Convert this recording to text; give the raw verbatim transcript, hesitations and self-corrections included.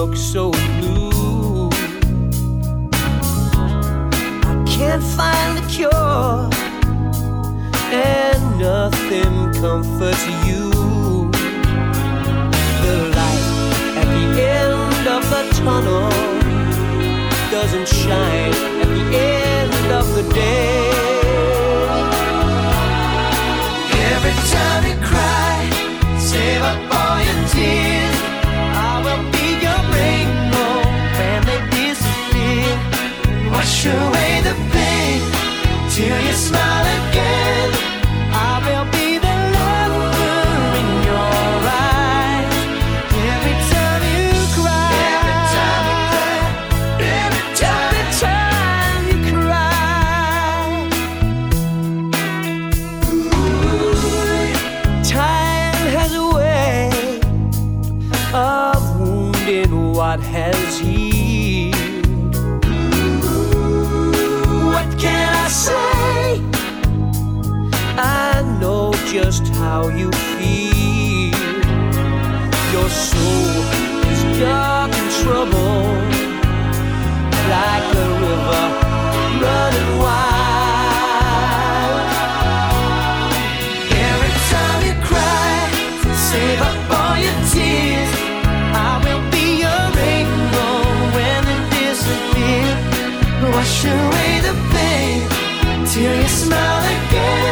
look so blue. I can't find the cure, and nothing comforts you. The light at the end of the tunnel doesn't shine at the end of the day. Every time you cry, save up all your tears. I will be your rainbow when they disappear. Wash away the pain till you smile again. I will be the laughter in your eyes. Every time you cry, every time you cry, every time, every time you cry. Ooh, time has a way of wounding what has healed. What can I say? I know just how you feel. Your soul is dark and troubled, like a river running wild. Every time you cry, save up all your tears. I will be your rainbow when they disappear. Wash away the pain till you smile again.